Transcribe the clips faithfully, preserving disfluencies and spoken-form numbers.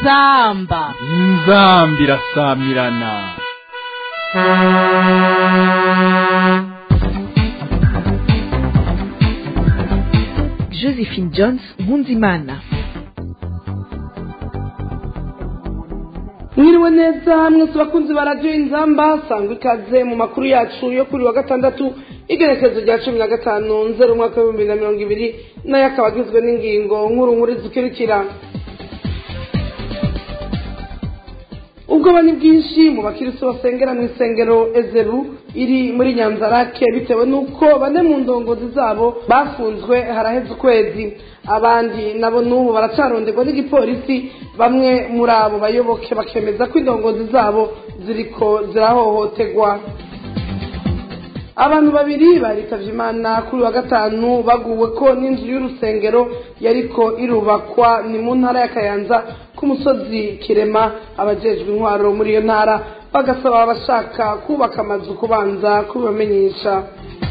inzamba inzambi irasamirana. Josephine Jones Nkunzimana. mwiriwe neza hamwe tubakunzi ba radio inzamba sangwa ikaze mu makuru yacu yo kuri wa gatandatu igerekezo rya cumi na gatanu nzero umwaka w'ibihumbi bibiri na mirongo ibiri nayo akaba agizwe n'ingingo nkuru nkuru zikurikira. ubwoba ni bwinshi mu bakirisu basengera mu isengero Ezeru iri muri Nyanzarake bitewe nuko bane mu ndongozi zabo bafunzwe haraheze ukwezi, abandi nabo n'ubu baracaronderwa n'igipolisi. Bamwe muri abo bayoboke bakemeza ko indongozi zabo ziriko zirahohoterwa. abantu babiri baritavye Imana kuri wa gatanu baguwe ko n'inzu y'urusengero yariko irubakwa ni mu ntara ya Kayanza ku musozi Kirema. abajejwe intwaro muri iyo ntara bagasaba abashaka kubaka amazu kubanza kubamenyesha.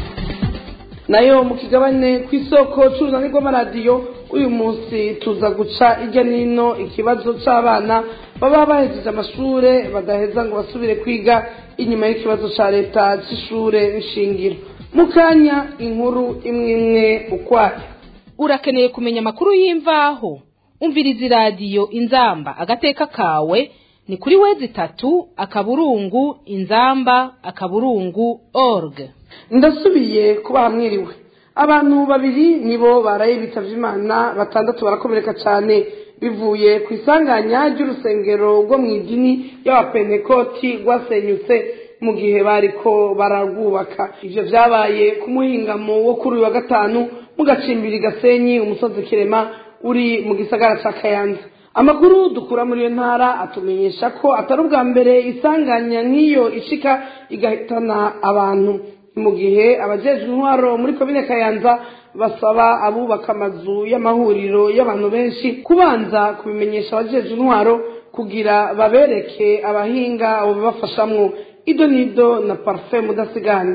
nayo mu kigabane kw'isoko c'urunani rw'amaradiyo uyu munsi tuza guca irya nino ikibazo c'abana baba bahejeje amashure badaheza ngo basubire kwiga inyuma y'ikibazo ca leta c'ishure nshingiro. mukanya inkuru imwe imwe ukwayo. urakeneye kumenya amakuru y'imvaho umviriza iradiyo inzamba agateka kawe ni kuri wezi itatu akaburungu inzamba akaburungu org. ndasubiye kuba hamwiriwe. abantu babiri nibo baraye bitavye Imana, batandatu barakomereka cyane bivuye ku isanganya ry'urusengero rwo mu idini y'abapentekoti rwasenyutse mu gihe bariko bararwubaka. ivyo vyabaye ku muhingamo wo kuri uyu wa gatanu mu gacimbiri Gasenyi umusozi Kirema uri mu gisagara ca Kayanza. amakuru dukura muri iyo ntara atumenyesha ko atari ubwa mbere isanganya nk'iyo ishika igahitana abantu, mu gihe abajejwe intwaro muri komine Kayanza basaba abubaka amazu y'amahuriro y'abantu benshi kubanza kubimenyesha abajejwe intwaro kugira babereke abahinga abo babafashamwo. ido nido na Parfait Mudasigana.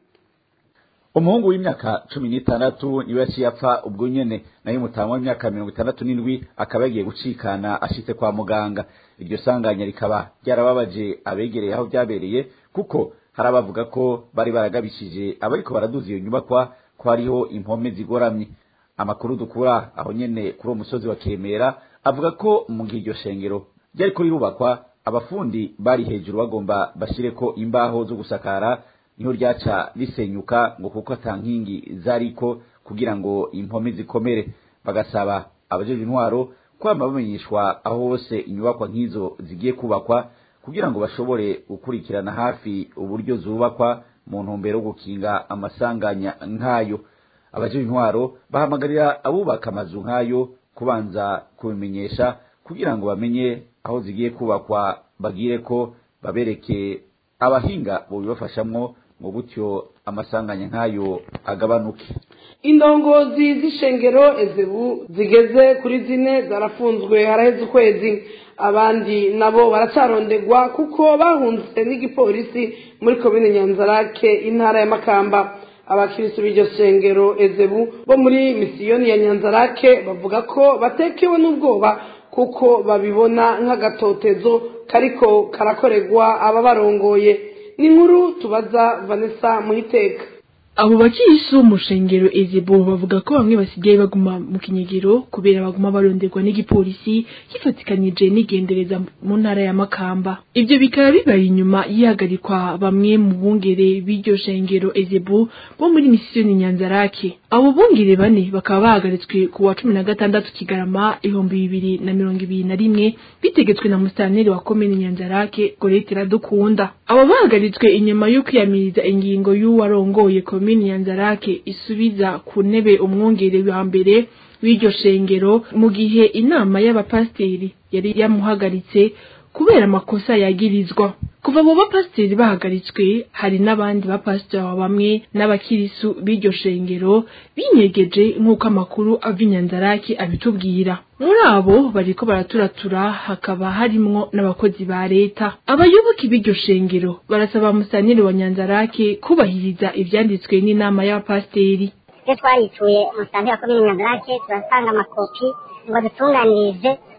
umuhungu w'imyaka cumi n'itandatu niwe yaciye apfa ubwo nyene, nayo umutama w'imyaka mirongo itandatu n'indwi akaba yagiye gucikana ashitse kwa muganga. iryo sanganya rikaba ryarababaje abegereye aho byabereye, kuko hari abavuga ko bari baragabishije abariko baraduza iyo nyubakwa ko hariho impome zigoramye. amakuru dukura aho nyene kuri uwo musozi wa Kiremera avuga ko mu gihe iryo shengero ryariko rirubakwa abafundi bari hejuru bagomba bashireko imbaho zo gusakara, niho ryaca risenyuka ngo kuko atankingi zariko kugira ngo impome zikomere. bagasaba abajejwe intwaro kwama bamenyeshwa aho hose inyubakwa nk'izo zigiye kubakwa kugira ngo bashobore gukurikirana hafi uburyo zubakwa mu ntumbero yo gukinga amasanganya nk'ayo. abajejwe intwaro bahamagarira abubaka amazu nk'ayo kubanza kubimenyesha kugira ngo bamenye aho zigiye kubakwa, bagire ko babereke abahinga bo bibafashamwo ngo gutyo amasanganya nk'ayo agabanuke. indongozi z'ishengero Ezebu zigeze kuri zine zarafunzwe haraheze ukwezi, abandi nabo baracarondegwa kuko bahunze n'igipolisi muri komine Nyanzarake intara ya Makamba. abakirisu b'iryo shengero Ezebu bo muri misiyoni ya Nyanzarake bavuga ko batekewe n'ubwoba kuko babibona nk'agatotezo kariko karakoregwa aba barongoye. ni nkuru tubaza Vanessa Muhiteka. abo bakirisu umushengero Ezebu bavuga ko bamwe basigaye baguma mu kinyegero kubera baguma baronderwa n'igipolisi gifatikanije n'igendereza mu ntara ya Makamba. ivyo bikaba bibaye inyuma yihagarikwa bamwe mu bungere b'iryo shengero Ezebu bo muri misiyoni Nyanzarake. abo bungere bane bakaba bahagaritswe ku wa cumi na gatandatu Kigarama ibihumbi bibiri na mirongo ibiri na rimwe bitegetswe na musitanteri wa komine Nyanzarake Gorete Iradukunda. abo bahagaritswe inyuma yo kwiyamiriza ingingo y'uwarongoye komine Nyanzarake isubiza ku ntebe umwungere wa mbere w'iryo shengero mu gihe inama y'abapasteri yari yamuhagaritse kubera amakosa yagirizwa. kuva abo bapasteri bahagaritswe hari n'abandi bapasteri bamwe n'abakirisu b'iryo shengero binyegeje nk'uko amakuru ava Nyanzarake abitubwira. muri abo bariko baraturatura hakaba harimwo n'abakozi ba leta. abayoboke b'iryo shengero barasaba musitanteri wa Nyanzarake kubahiriza ivyanditswe n'inama y'abapasteri. iyo twarituye umusitanteri wa komine Nyanzarake turasanga amakopi ngo dutunganirize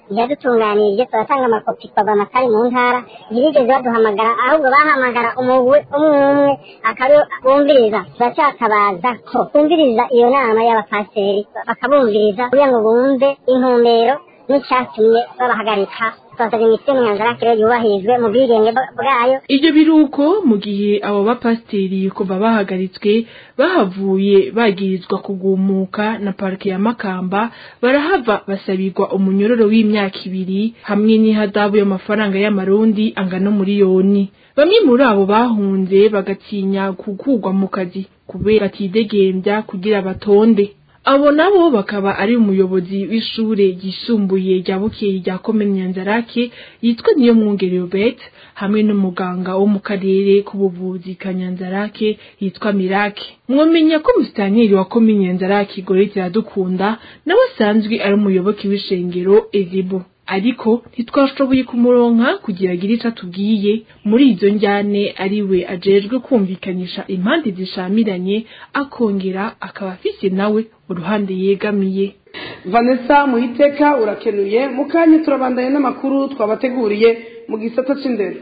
ntiyadutunganirije turatanga amakopi twava amakari mu ntara ntibigeze baduhamagara ahubwo bahamagara umugwi umwe umwe akaba bumviriza turacyatabaza ko bumviriza iyo nama y'abapasiteri bakabumviriza kugira ngo bumve intumbero n'icyatumye babahagarika twasabye imitwe myanzara rero yubahirizwe mu bwigenge bwayo. Ibyo biruko mu gihe abo bapasiteri kuva bahagaritswe bahavuye bagirizwa kugumuka na parike ya Makamba barahava basabirwa umunyororo w'imyaka ibiri hamwe n'ihadabu y'amafaranga y'amarundi angana miliyoni. Bamwe muri abo bahunze bagatinya kugurwa mu kazi kubera atidegembya kugira batonde. Abo nabo bakaba ari umuyobozi w'ishure ryisumbuye rya Bukeye rya komine Nyanzarake yitwa Niyo Mwungere Robert hamwe n'umuganga wo mu karere k'ubuvuzi ka Nyanzarake yitwa Mirake. Mwomenya ko musitanteri wa komine Nyanzarake Gorete Iradukunda nawe asanzwe ari umuyoboke w'ishengero Ezibo, ariko ntitwashoboye kumuronka kugira agire ico atubwiye muri izo njyane ariwe ajejwe kumvikanisha impande zishamiranye akongera akaba afise nawe uruhande yegamiye. Vanessa Muhiteka urakenuye mukanye turabandanye n'amakuru twabateguriye mu gisata c'indero.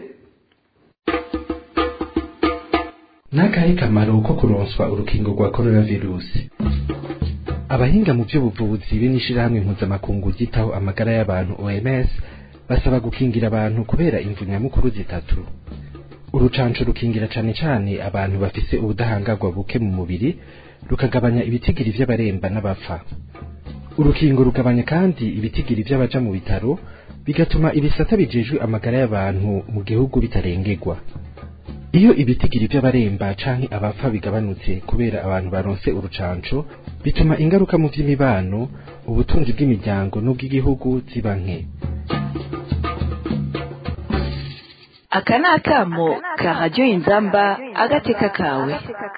Nakahe kamaro ko kuronswa urukingo rwa coronavirus? Abahinga mu by'ubuvuzi b'inishirahamwe mpuzamakungu ryitaho amagara y'abantu O M S basaba gukingira abantu kubera imvu nyamukuru zitatu. Urucanco rukingira cane cane abantu bafise ubudahangarwa buke mu mubiri, rukagabanya ibitigiri vy'abaremba n'abapfa. Urukingo rugabanya kandi ibitigiri vy'abaja mu bitaro, bigatuma ibisata bijejwe amagara y'abantu mu gihugu bitarengerwa. Iyo ibitigiri by'abaremba canke abapfa bigabanutse kubera abantu baronse urucanco, bituma ingaruka mu vy'imibano, ubutunzi bw'imiryango n'ubw'igihugu ziba nke. Aka ni akamo ka radiyo Inzamba agateka kawe.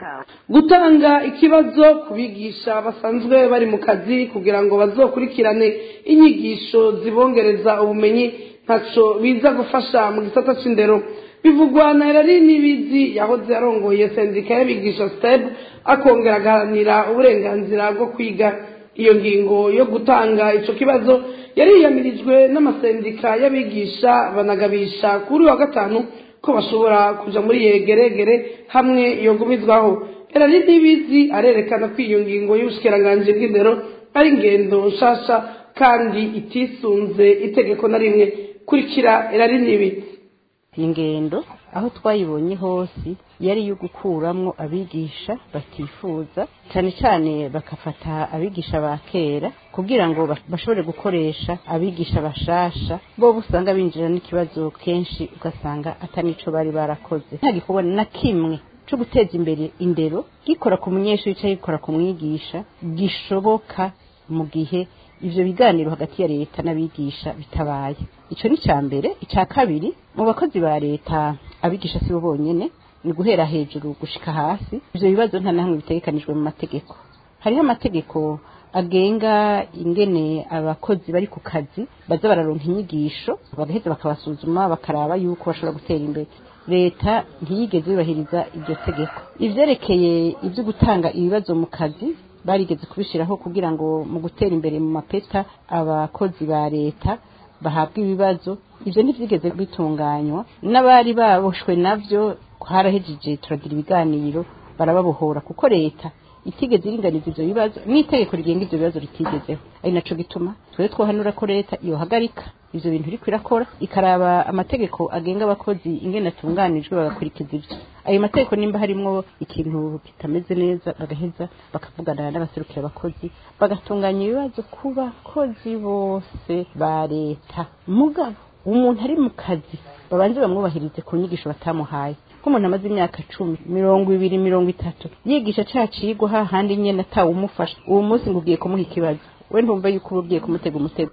Gutanga ikibazo kubigisha basanzwe bari mu kazi kugira ngo bazokurikirane inyigisho zibongereza ubumenyi ntaco biza gufasha mu gisata c'indero. Bivugwa na Elari Nibizi yahoze arongoye sendika y'abigisha S T E B akongera agaharanira uburenganzira bwo kwiga. Iyo ngingo yo gutanga ico kibazo yariyamirijwe n'amasendika y'abigisha banagabisha kuri wa gatanu ko bashobora kuja muri yegeregere hamwe iyo gumizwaho. Elari Nibizi arerekana ko iyo ngingo y'ubushikiranganje bw'indero ari ngendo nshasha kandi itisunze itegeko na rimwe. Kurikira Elari Nibizi. Ingendo aho twayibonye hose yari yo gukuramwo abigisha batifuza cyane cyane bakafata abigisha ba kera kugira ngo bashobore gukoresha abigisha bashasha bo busanga binjira n'ikibazo kenshi ugasanga atanico bari barakoze. Nta gikorwa na kimwe cyo guteza imbere indero gikora ku munyeshuri cyangwa gikora ku mwigisha gishoboka mu gihe ivyo biganiro hagati ya leta n'abigisha bitabaye. Ico ni cyambere. Ica kabiri, mu bakozi ba leta abigisha sibo bonyene, ni guhera hejuru gushika hasi. Ivyo bibazo nta namwe bitegekanijwe mu mategeko. Hariho amategeko agenga ingene abakozi bari ku kazi baza bararonka inyigisho, bagaheza bakabasuzuma bakaraba yuko bashobora gutera imbere. Leta ntiyigeze yubahiriza iryo tegeko. Ivyerekeye ivyo gutanga ibibazo mu kazi barigeze kubishiraho kugira ngo mu gutera imbere mu mapeta abakozi ba leta bahabwa ibibazo. Ivyo ntivyigeze bitunganywa, n'abari baboshwe navyo harahejeje turagira ibiganiro barababohora kuko leta itigeze iringaniza ivyo bibazo n'itegeko rigenga ivyo bibazo ritigezeho. Ari naco gituma twe twohanura ko leta iyo hagarika ivyo bintu iri kwirakora ikaraba amategeko agenga abakozi ingene atunganijwe bagakurikiza ivyo. Ayo mategeko nimba harimwo ikintu kitameze neza bagaheza bakavugana n'abaserukira abakozi bagatunganya ibibazo ku bakozi bose ba leta. Mugabo umuntu ari mu kazi babanze bamwubahirize ku nyigisho batamuhaye. Ko umuntu amaze imyaka cumi mirongo ibiri mirongo itatu yigisha cacigwa hahandi nyene atawe umufasha, uwo munsi ngo ugiye kumuha ikibazo, we ntumva yuko ugiye kumutega umutego.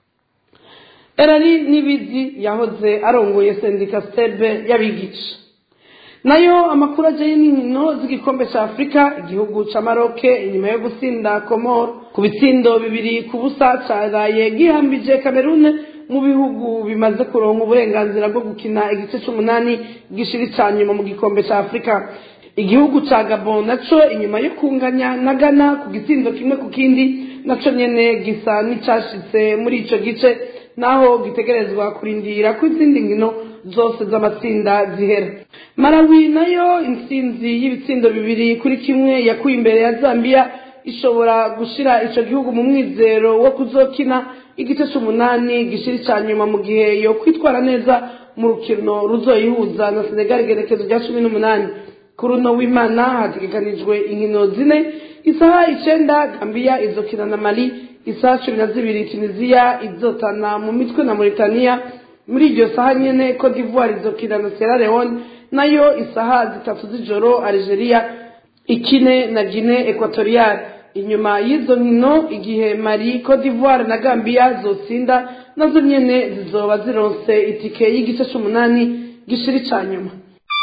Elari Nibizi yahoze arongoye sendika S T E B y'abigisha. Nayo amakuru ajaye n'inkino z'igikombe ca Afrika, igihugu ca Maroc inyuma yo gusinda Comoro ku bitsindo bibiri ku busa caraye gihambije Cameroon mu bihugu bimaze kuronka uburenganzira bwo gukina igice c'umunani gishiri ca nyuma mu gikombe ca Afrika. Igihugu ca Gabon naco inyuma yo kunganya na Ghana ku gitsindo kimwe ku kindi naco nyene gisa n'icashitse muri ico gice naho gitegerezwa kurindira ko izindi nkino zose z'amatsinda zihera. Malawi nayo intsinzi y'ibitsindo bibiri kuri kimwe yakuye imbere ya Zambia ishobora gushira ico gihugu mu mwizero wo kuzokina igice c'umunani gishira ica nyuma mu gihe yo kwitwara neza mu rukino ruzoyihuza na Senegal igerekezo rya cumi n'umunani. Kuri uno w'Imana hategekanijwe inkino zine, isaha icenda Gambia izokina na Mali, isaha cumi na zibiri Tunisia izotana mu mitwe na Mauritania. Muri iryo saha nyene Cote d'Ivoire izokina na Sierra Leone, nayo isaha zitatu z'ijoro Algeria ikine na Guinea Equatoriale. Inyuma y'izo nkino igihe Mali, Cote d'Ivoire na Gambia zotsinda nazo nyene zizoba zironse itike y'igice c'umunani gishira ica nyuma.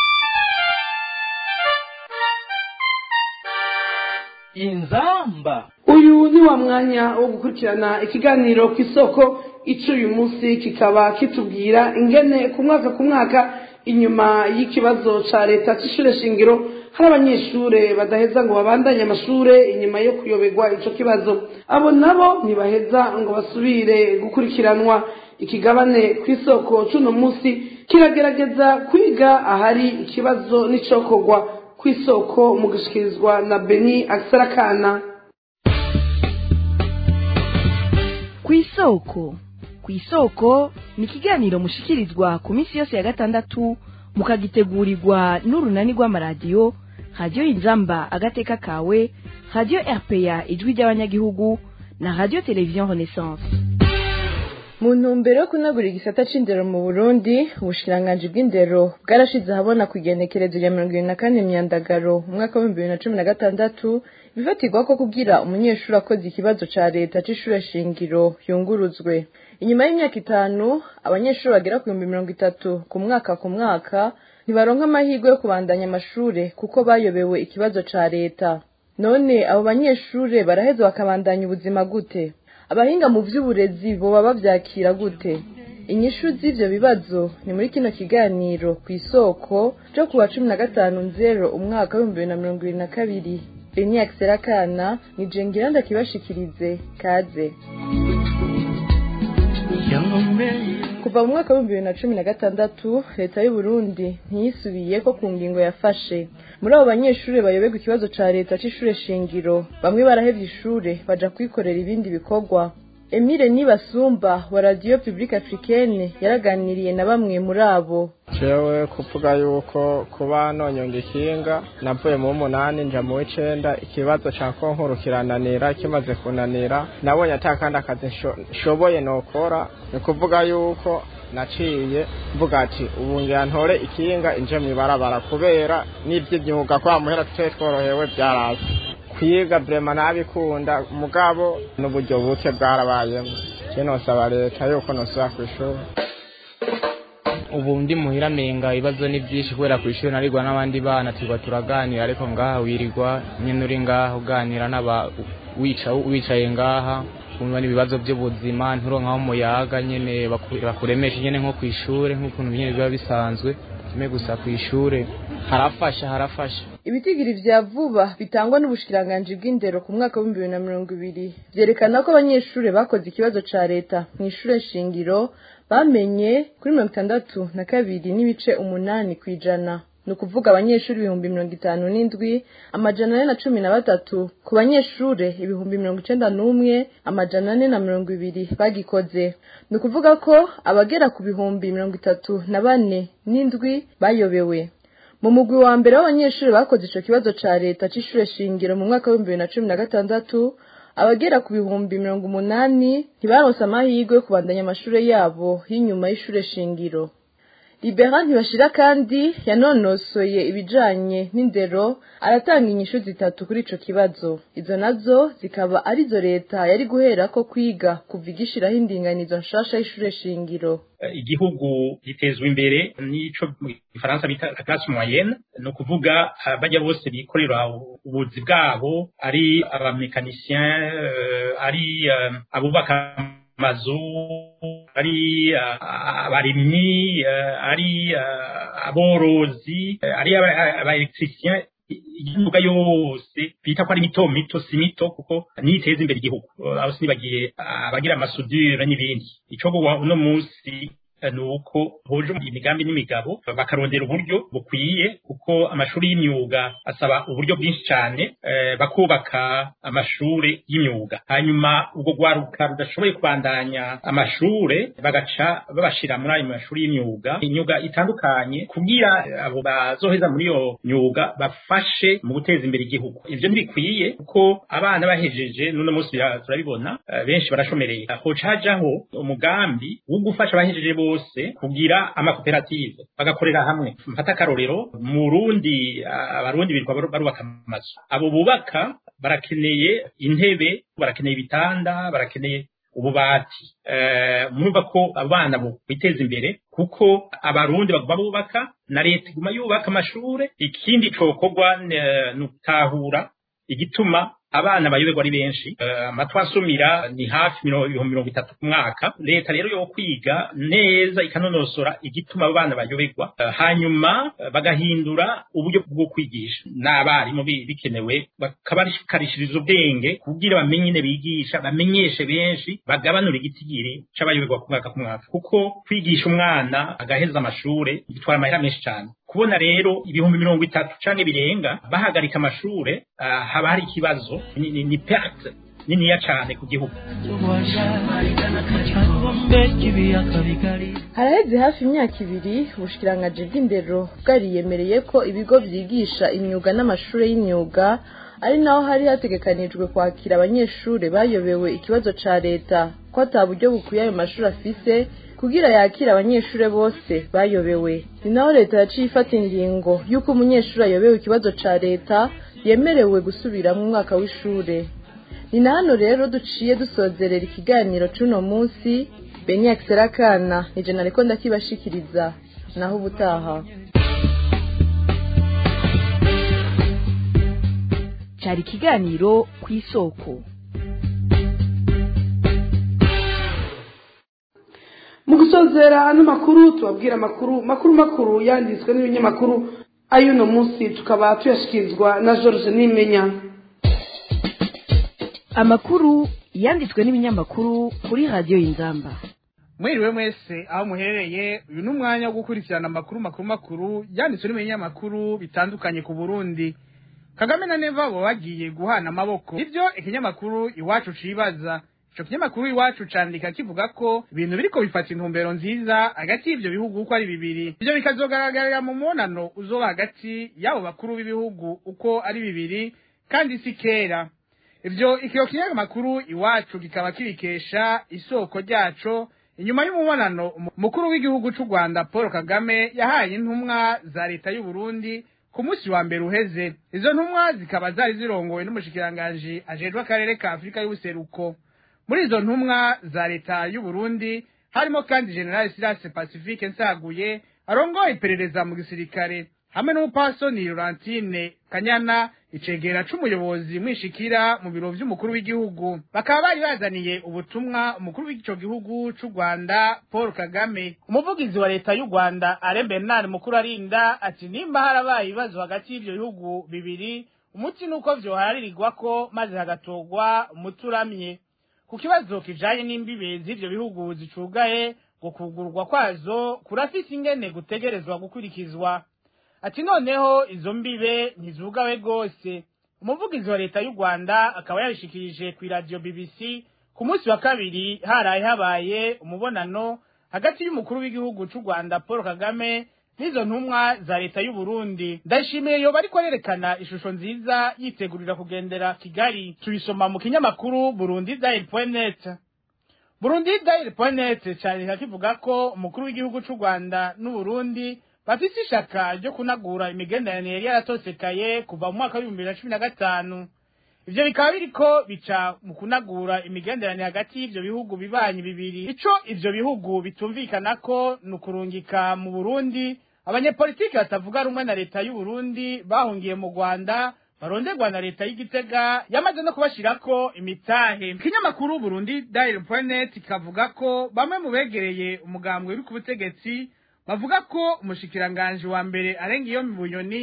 Inzamba. Uyu ni wa mwanya wo gukurikirana ikiganiro kw'isoko. Ico uyu munsi kikaba kitubwira ingene ku mwaka ku mwaka inyuma y'ikibazo ca leta c'ishure shingiro hari abanyeshure badaheza ngo babandanye amashure inyuma yo kuyoberwa ico kibazo. Abo nabo ntibaheza ngo basubire gukurikiranwa. Ikigabane kw'isoko c'uno munsi kiragerageza kwiga ahari ikibazo n'icokorwa kw'isoko mu gushikirizwa na Beni Aksarakana. Kw'isoko kw'isoko ni ikiganiro mushikirizwa ku minsi yose ya gatandatu mukagitegurirwa n'urunani rw'amaradiyo Radio Inzamba agateka kawe, Radio R P A ijwi ry'abanyagihugu na Radio Television Renaissance. Mu ntumbero yo kunagura igisata c'indero mu Burundi, ubushikiranganji bw'indero bwarashize ahabona ku igenekerezo rya mirongo ibiri na kane Myandagaro mu mwaka w'ibihumbi bibiri na cumi na gatandatu bifatirwa ko kugira umunyeshuri akoze ikibazo ca leta c'ishure shingiro yunguruzwe. Inyuma y'imyaka itanu abanyeshuri bagera ku bihumbi mirongo itatu ku mwaka ku mwaka ntibaronka amahirwe yo kubandanya amashure kuko bayobewe ikibazo ca leta. None abo banyeshure baraheza bakabandanya ubuzima gute? Abahinga mu vy'uburezi boba bavyakira gute? Inyishu z'ivyo bibazo ni muri kino kiganiro kw'isoko cyo kuwa cumi na gatanu nzero umwaka w'ibihumbi bibiri na mirongo ibiri na kabiri. Beni Aksarakana ni jengira ndakibashikirize kaze. Kuva mu mwaka w'ibihumbi bibiri na cumi na gatandatu leta y'u Burundi ntiyisubiye ko ku ngingo yafashe. Muri abo banyeshure bayoberwa ikibazo ca leta c'ishure shingiro bamwe barahevye ishure baja kwikorera ibindi bikorwa. Emile Nibasumba wa Radio Publique Africaine yaraganiriye na bamwe muri abo. Jewe kuvuga yuko kuba nonyonga ikinga navuye mu munani nja mu w'icenda ikibazo ca konkuru kirananira kimaze kunanira nabonye atakandi akazi nshoboye nokora ni kuvuga yuko naciye mvuga ati ubu ngira ntore ikinga inje mwibarabara kubera n'ivy'imyuga kwa muhera tutari tworohewe byarazi kwiga brema nabikunda mugabo n'uburyo buke bwarabayemo je nosaba leta yuko nosaba kw'ishuri. Ubu ndi muhira menga ibibazo ni byinshi kubera kw'ishuri narirwa n'abandi bana tugwa turaganira ariko ngaha wirirwa nyene uri ngaha uganira n'aba wica wicaye ngaha kumva n'ibibazo by'ubuzima nturonka aho muyaga nyene bakuremesha nyene nko kw'ishure nk'ukuntu nyene biba bisanzwe kimwe gusa kw'ishure harafasha harafasha. Ibitigiri vya vuba bitangwa n'ubushikiranganji bw'indero ku mwaka w'ibihumbi bibiri na mirongo ibiri vyerekana ko abanyeshure bakoze ikibazo ca leta mw'ishure shingiro bamenye kuri mirongo itandatu na kabiri n'ibice umunani kw'ijana. Ni ukuvuga abanyeshuri ibihumbi mirongo itanu n'indwi amajana ane na cumi na batatu ku banyeshure ibihumbi mirongo icenda n'umwe amajana ane na mirongo ibiri bagikoze. Ni ukuvuga ko abagera ku bihumbi mirongo itatu na bane n'indwi bayobewe. Mu mugwi wa mbere w'abanyeshuri bakoze ico kibazo ca leta c'ishure shingiro mu mwaka w'ibihumbi bibiri na cumi na gatandatu abagera ku bihumbi mirongo umunani ntibaronse amahirwe yo kubandanya amashure yabo y'inyuma y'ishure shingiro. Libera Ntibashira kandi yanonosoye ibijanye n'indero aratanga inyishu zitatu kuri ico kibazo. Izo nazo zikaba arizo leta yari guherako kwiga kuva igishiraho indinganizo nshasha y'ishure shingiro. Igihugu gitezwe imbere n'ico mu Faransa bita classe moyenne, no kuvuga bajya bose bikorera ubuzi bwabo ari abamekanicien ari abubaka mazu ari abarimyi ari aborozi ari abaelectricien imyuga yose bita ko ari mito mito si mito kuko niteza imbere igihugu aho sinibagiye abagira amasudire n'ibindi ico uno munsi nuko hoje imigambi n'imigabo bakarondera uburyo bukwiye kuko amashuri y'imyuga asaba uburyo bwinshi cyane eh, bakubaka amashuri y'imyuga hanyuma ubwo gwaruka rudashoboye kubandanya amashure bagaca babashira muri ayo mashuri y'imyuga imyuga itandukanye kugira abo bazoheza muri iyo myuga bafashe mu guteza imbere igihugu ivyo ntibikwiye kuko abana bahejeje none munsi turabibona uh, benshi barashomereye hoca hajaho umugambi wo gufasha abahejeje bose kugira amakoperative bagakorera hamwe mfata karorero mu Burundi abarundi birwa barubaka amazu abo bubaka barakeneye intebe barakeneye ibitanda barakeneye ububati eh murumva ko abana bo biteza imbere kuko abarundi baguma bubaka na leta iguma yubaka amashure ikindi cokorwa nutahura igituma abana bayoberwa ari benshi amatwa uh, asumira ni hafi mirongo itatu ku mwaka leta rero yo kwiga neza ikanonosora igituma abana bayoberwa uh, hanyuma uh, bagahindura uburyo bwo kwigisha n'abarimu bikenewe bakabarishikirishiriza ubwenge kugira bamenye ne bigisha bamenyeshe benshi bagabanura igitigiri c'abayoberwa ku mwaka ku mwaka kuko kwigisha umwana agaheza amashure bitwara amahera menshi cyane kubona rero ibihumbi mirongo itatu canke birenga bahagarika amashure uh, haba hari ikibazo ni, ni, ni perte niniya cane ku gihugu haraheze hafi imyaka ibiri ubushikiranganji bw'indero bwariyemereye ko ibigo vyigisha imyuga n'amashure y'imyuga ari naho hari hategekanijwe kwakira abanyeshure bayobewe ikibazo ca leta ko ata buryo bukwiye ayo mashuri afise kugira yakira abanyeshure bose bayobewe ni naho leta yaciye ifata ingingo y'uko umunyeshuri ayobewe ikibazo ca leta yemerewe gusubira mu mwaka w'ishure ni na hano rero duciye dusozerera ikiganiro c'uno munsi Beni Akserakana nije nariko ndakibashikiriza naho ubutaha cari ikiganiro kw'isoko mu gusozera ano makuru tubabwira amakuru makuru makuru yanditswe n'ibinyamakuru ayuno munsi tukaba tuyashikirizwa na George Nimenya amakuru yanditswe n'ibinyamakuru kuri radio Inzamba mwiriwe mwese aho muherereye uyu n'umwanya wo gukurikirana amakuru makuru makuru yanditswe n'ibinyamakuru bitandukanye ku Burundi Kagame na Neva bo bagiye guhana amaboko ivyo ikinyamakuru iwacu cibaza ico kinyamakuru iwacu candika kivuga ko ibintu biriko bifata intumbero nziza hagati y'ivyo bihugu uko ari bibiri ivyo bikazogaragarira mu monano uzoba hagati y'abo bakuru b'ibihugu uko ari bibiri kandi si kera ivyo ikiyo kinyamakuru iwacu kikaba kibikesha isoko ryaco inyuma y'umubonano mukuru w'igihugu c'u Rwanda Paul Kagame yahaye intumwa za leta y'u Burundi ku munsi wa mbere uheze izo ntumwa zikaba zari zirongowe n'umushikiranganje ajejwe akarere ka Afrika y'ubuseruko muri izo ntumwa za leta y'u Burundi harimo kandi General Silas Pacifique Nsaguye arongoye iperereza mu gisirikare hamwe n'umupasoni Laurentine Kanyana icegera c'umuyobozi mwishikira mu biro vy'umukuru w'igihugu bakaba bari bazaniye ubutumwa umukuru w'ico gihugu c'u Rwanda Paul Kagame umuvugizi wa leta y'u Rwanda Alain Bernard mukuru arinda ati nimba harabaye ibibazo hagati y'ivyo bihugu bibiri umuti nuko vyoharirirwa ko maze hagatogwa umuturamye ku kibazo kijanye n'imbibe z'ivyo bihugu zicugaye ngo kugurwa kwazo kurafise ingene gutegerezwa gukurikizwa ati noneho izo mbibe ntizugawe gose umuvugizi wa leta y'u Rwanda akaba yabishikirije ku radio B B C ku munsi wa kabiri haraye habaye umubonano hagati y'umukuru w'igihugu c'u Rwanda Paul Kagame n'izo ntumwa za leta y'u Burundi ndashimiye yo bari kwerekana ishusho nziza yitegurira kugendera Kigali tubisoma mu kinyamakuru burundidail point net burundidail point net cyane kivuga ko umukuru w'igihugu c'u Rwanda n'u Burundi bafise ishaka ryo kunagura imigenderanire yari yaratosekaye kuva mu mwaka wa bibiri na cumi na gatanu ivyo bikaba biriko bica mu kunagura imigenderanire hagati y'ivyo bihugu bibanyi bibiri ico ivyo bihugu bitumvikana ko nukurungika mu Burundi abanyepolitiki batavuga rumwe na leta y'u Burundi bahungiye mu Rwanda baronderwa na leta y'Igitega yamaze no kubashirako imitahe kinyamakuru burundidail point net kavuga ko bamwe mu begereye umugambwe uri ku butegetsi bavuga ko umushikiranganje wa mbere arenga iyo Bunyoni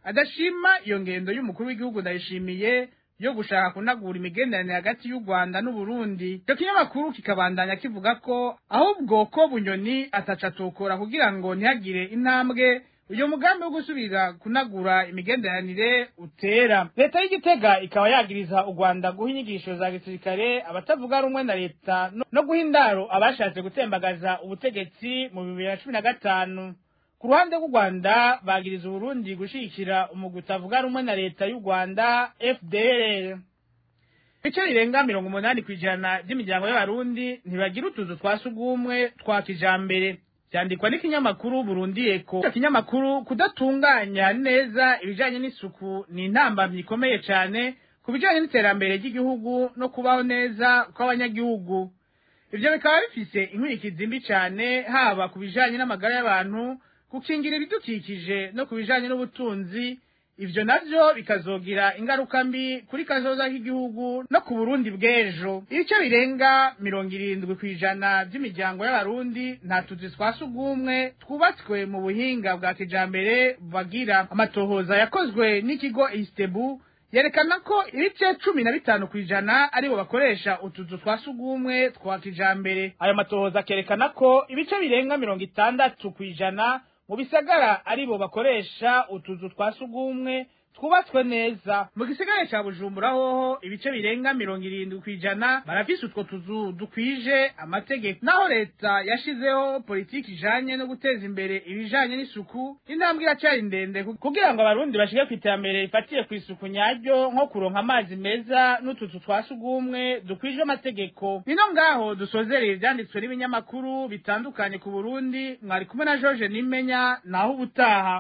adashima iyo ngendo y'umukuru w'igihugu Ndayishimiye yo gushaka kunagura imigenderanire hagati y'u Rwanda n'u Burundi. Icyo kinyamakuru kikabandanya kivuga ko ahubwo ko Bunyoni ataca tokora kugira ngo ntihagire intambwe uyo mugambi wo gusubira kunagura imigenderanire utera. Leta y'Igitega ikaba yagiriza u Rwanda guha inyigisho za gisirikare abatavuga rumwe na leta no guha indaro abashatse gutembagaza ubutegetsi mu bibiri na cumi na gatanu. Ku ruhande rw'u Rwanda bagiriza Burundi gushikira umugwi utavuga rumwe na leta y'u Rwanda F D L R. Ibice birenga mirongo umunani kw'ijana by'imiryango y'abarundi ntibagira utuzu twa sugumwe twa kijambere. Cyandikwa n'ikinyamakuru Burundi Eko. Icyo kinyamakuru kudatunganya neza ibijanye n'isuku ni intambamyi ikomeye cyane ku bijanye n'iterambere ry'igihugu no kubaho neza kw'abanyagihugu. Ivyo bikaba bifise inkurikizi mbi cyane haba ku bijanye n'amagara y'abantu, gukingira ibidukikije no ku bijanye n'ubutunzi. Ivyo navyo bikazogira ingaruka mbi kuri kazoza k'igihugu no ku Burundi bw'ejo. Ibice birenga mirongo irindwi kw'ijana by'imiryango y'abarundi nta tuzi twa sugumwe twubatswe mu buhinga bwa kijambere bagira. Amatohoza yakozwe n'ikigo Istebu yerekana ko ibice cumi na bitanu kw'ijana aribo bakoresha utuzu twa sugumwe twa kijambere. Ayo matohoza kerekana ko ibice birenga mirongo itandatu kw'ijana mu bisagara aribo bakoresha utuzu twa sugumwe twubatswe neza. Mu gisagara cya Bujumbura hoho ibice birenga mirongo irindwi kw'ijana barafise utwo tuzu dukwije amategeko. Naho leta yashizeho politiki ijanye no guteza imbere ibijanye n'isuku, intambwe iracari ndende kugira ngo abarundi bashike kw'iterambere rifatiye ku isuku nyaryo, nko kuronka amazi meza n'utuzu twa sugumwe dukwije amategeko. Nino ngaho dusozereye ivyanditswe n'ibinyamakuru bitandukanye ku Burundi. Mwari kumwe na George Nimenya, naho ubutaha.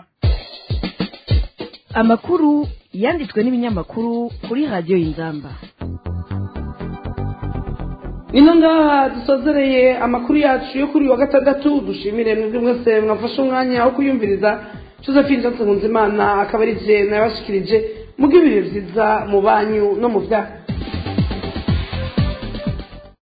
Amakuru yanditswe n'ibinyamakuru kuri Radio Inzamba. Nino ngaha dusozereye amakuru yacu yo kuri wa gatandatu. Dushimire mwebwe mwese mwafashe umwanya wo kuyumviriza. Josephine Johnson Nkunzimana akaba ari je nabashikirije. Mugibire vyiza mu banyu no mu vya